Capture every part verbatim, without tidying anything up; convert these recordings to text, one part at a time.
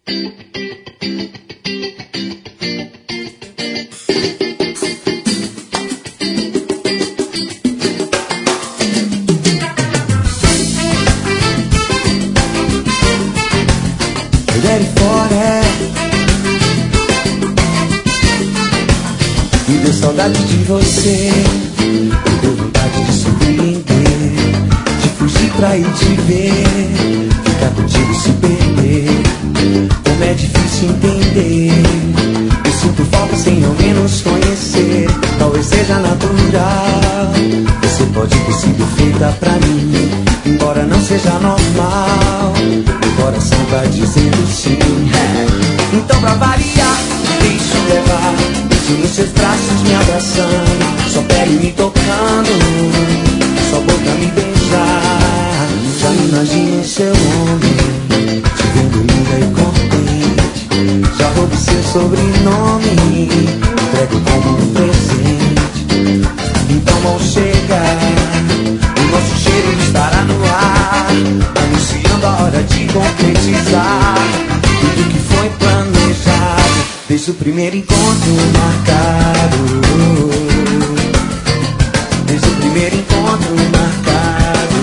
Me deu saudade de você, me deu vontade de surpreender, de fugir pra ir te ver, ficar contigo se perder. Como é difícil entender, eu sinto falta sem ao menos conhecer. Talvez seja natural, você pode ter sido feita pra mim, embora não seja normal. Meu coração tá dizendo sim. Então pra variar, deixa eu levar, nos seus braços me abraçando, sua pele me tocando, sua boca me beijar. Já me imagino seu homem, te vendo linda e contente. Já roube seu sobrenome, entrego como um presente. Então vão chegar, o nosso cheiro estará no ar, anunciando a hora de concretizar tudo que foi planejado desde o primeiro encontro marcado. Desde o primeiro encontro marcado.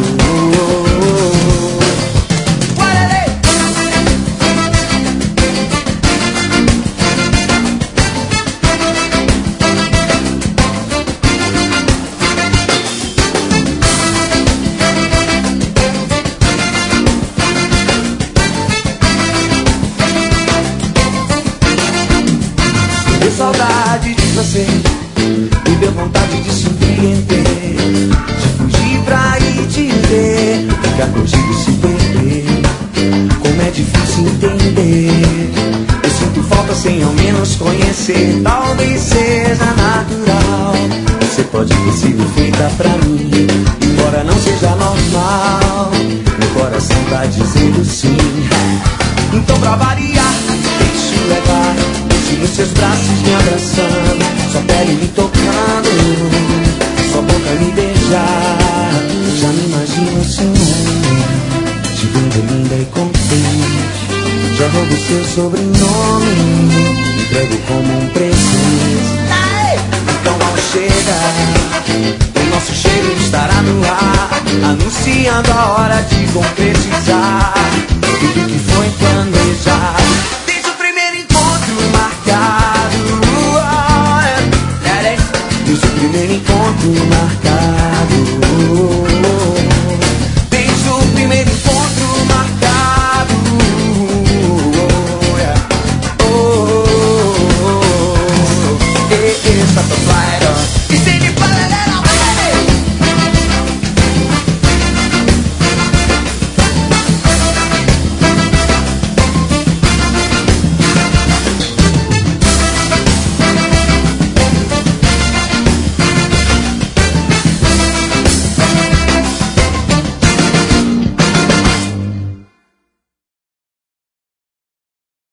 Saudade de você, me deu vontade de surpreender, de fugir pra ir te ver, ficar contigo se perder. Como é difícil entender, eu sinto falta sem ao menos conhecer. Talvez seja natural, você pode ter sido feita pra mim, embora não seja normal. Meu coração tá dizendo sim. Então pra variar, deixa eu levar, nos seus braços me abraçando, sua pele me tocando, sua boca me beijar. Já me imagino seu homem, te vendo linda e contente. Já roubo seu sobrenome, entrego como um presente. Então ao chegar, o nosso cheiro estará no ar, anunciando a hora de concretizar tudo que foi planejado